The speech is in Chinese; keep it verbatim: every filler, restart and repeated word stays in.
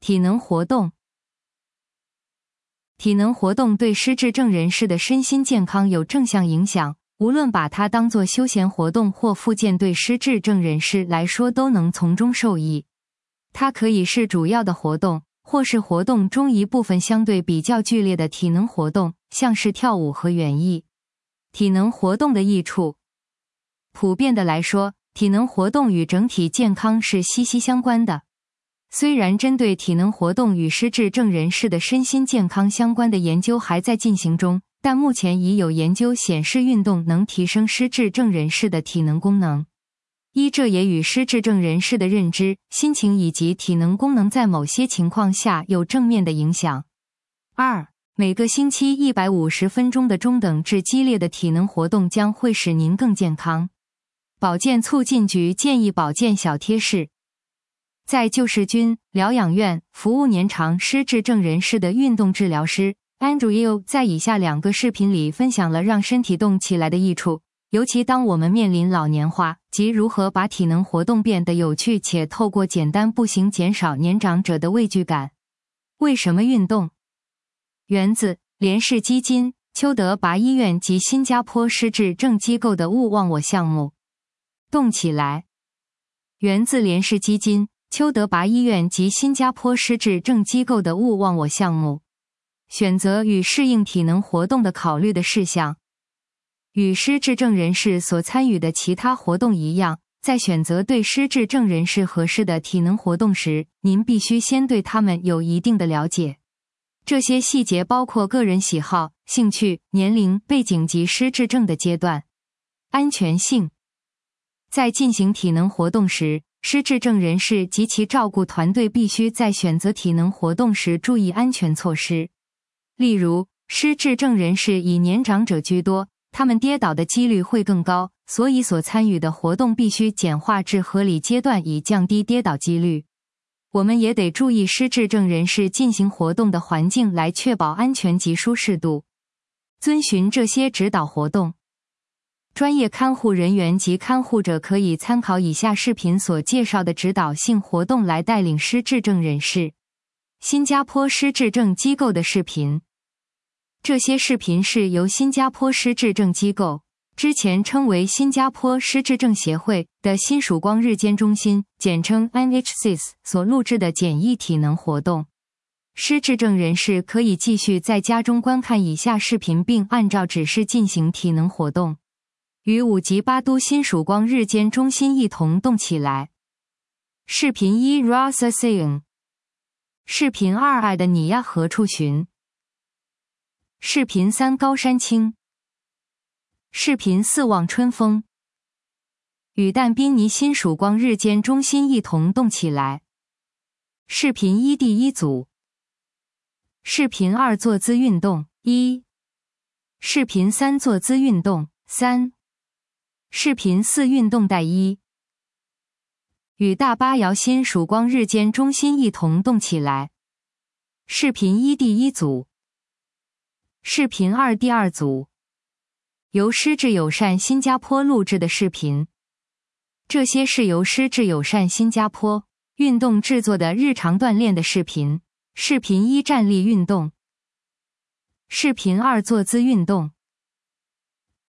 体能活动。体能活动对失智症人士的身心健康有正向影响，无论把它当作休闲活动或复健，对失智症人士来说都能从中受益。它可以是主要的活动，或是活动中一部分相对比较剧烈的体能活动，像是跳舞和园艺。体能活动的益处。普遍的来说，体能活动与整体健康是息息相关的。虽然针对体能活动与失智症人士的身心健康相关的研究还在进行中，但目前已有研究显示运动能提升失智症人士的体能功能。一，这也与失智症人士的认知、心情以及体能功能在某些情况下有正面的影响。二，每个星期一百五十分钟的中等至激烈的体能活动将会使您更健康。保健促进局建议保健小贴士。在救世军疗养院服务年长失智症人士的运动治疗师 Andrew Yeo 在以下两个视频里分享了让身体动起来的益处，尤其当我们面临老年化，及如何把体能活动变得有趣且透过简单步行减少年长者的畏惧感。为什么运动？源自联世基金、邱德拔医院及新加坡失智症机构的勿忘我项目。动起来。源自联世基金、邱德拔医院及新加坡失智症机构的勿忘我项目。选择与适应体能活动的考虑的事项。与失智症人士所参与的其他活动一样，在选择对失智症人士合适的体能活动时，您必须先对他们有一定的了解。这些细节包括个人喜好、兴趣、年龄、背景及失智症的阶段。安全性。在进行体能活动时，失智症人士及其照顾团队必须在选择体能活动时注意安全措施。例如，失智症人士以年长者居多，他们跌倒的几率会更高，所以所参与的活动必须简化至合理阶段以降低跌倒几率。我们也得注意失智症人士进行活动的环境来确保安全及舒适度。遵循这些指导活动。专业看护人员及看护者可以参考以下视频所介绍的指导性活动来带领失智症人士。新加坡失智症机构的视频。这些视频是由新加坡失智症机构，之前称为新加坡失智症协会的新曙光日间中心，简称 N H S I S 所录制的简易体能活动。失智症人士可以继续在家中观看以下视频并按照指示进行体能活动。与五级巴都新曙光日间中心一同动起来。视频一 Rasa Saying。 视频二爱的你呀何处寻。视频三高山青。视频四望春风。与但宾尼新曙光日间中心一同动起来。视频一第一组。视频二坐姿运动一。视频三坐姿运动三。视频四运动带一。与大巴窑新曙光日间中心一同动起来。视频一第一组。视频二第二组。由失智友善新加坡录制的视频。这些是由失智友善新加坡运动制作的日常锻炼的视频。视频一站立运动。视频二坐姿运动。